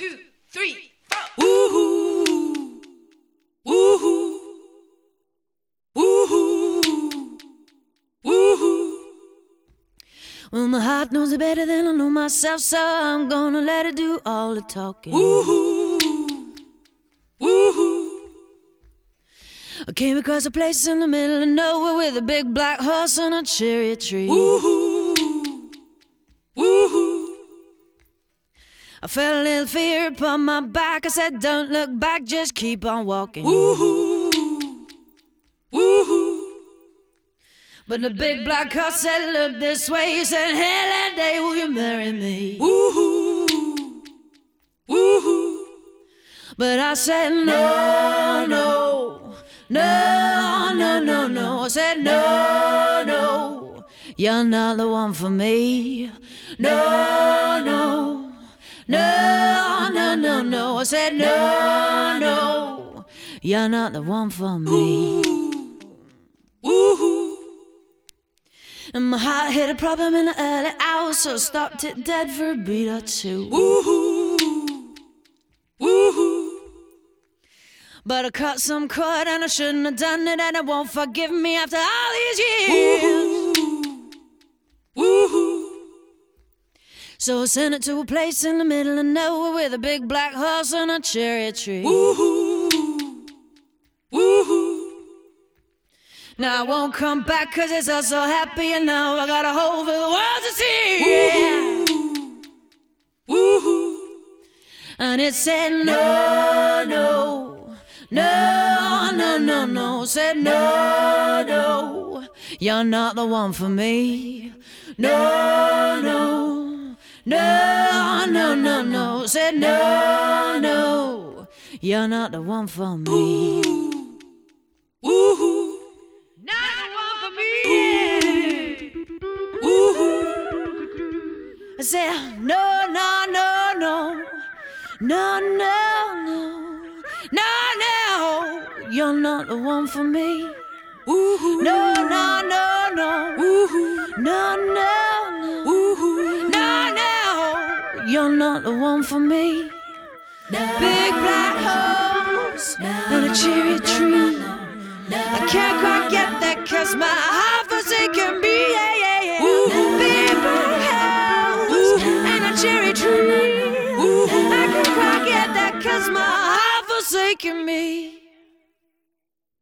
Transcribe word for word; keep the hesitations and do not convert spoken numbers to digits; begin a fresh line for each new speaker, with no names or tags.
two, three, four. Woo-hoo, woo-hoo, woo-hoo, woo-hoo. Well, my heart knows it better than I know myself, so I'm gonna let it do all the talking. Woo-hoo, woo-hoo. I came across a place in the middle of nowhere with a big black horse and a cherry tree. Woo-hoo, woo-hoo. I felt a little fear upon my back. I said, don't look back, just keep on walking. Woo-hoo, woo-hoo. But the big black horse said, look this way. He said, hey, that day will you marry me? Woo-hoo, woo-hoo. But I said, no, no, no, no, no, no. I said, no, no, you're not the one for me. No, no, no, no, no, no. I said, no, no, you're not the one for me. Woo-hoo. And my heart hit a problem in the early hours, so I stopped it dead for a beat or two. Woo-hoo, woo-hoo. But I cut some cord and I shouldn't have done it, and it won't forgive me after all these years. Woo-hoo, woo-hoo. So I sent it to a place in the middle of nowhere with a big black horse and a cherry tree. Woo-hoo, woo-hoo. Now I won't come back cause it's all so happy, and now I got a hole for the world to see. Woo-hoo, woo-hoo. And it said no, no, no, no, no, no. Said no, no, you're not the one for me. No, no, no, no, no, no. Said no, no, you're not the one for me. Woo-hoo. I said, no, no, no, no, no, no, no, no, no, you're not the one for me. Woo-hoo. No, no, no, no, woo-hoo. No, no, no, woo-hoo. No, no, you're not the one for me. No. Big black horse no, and a cherry tree. No, no, I can't quite get that cause my heart forsaken me. Yeah, yeah, yeah. Woo-hoo. Big black horse and a cherry tree. Woo-hoo. I can't quite get that cause my heart forsaken me.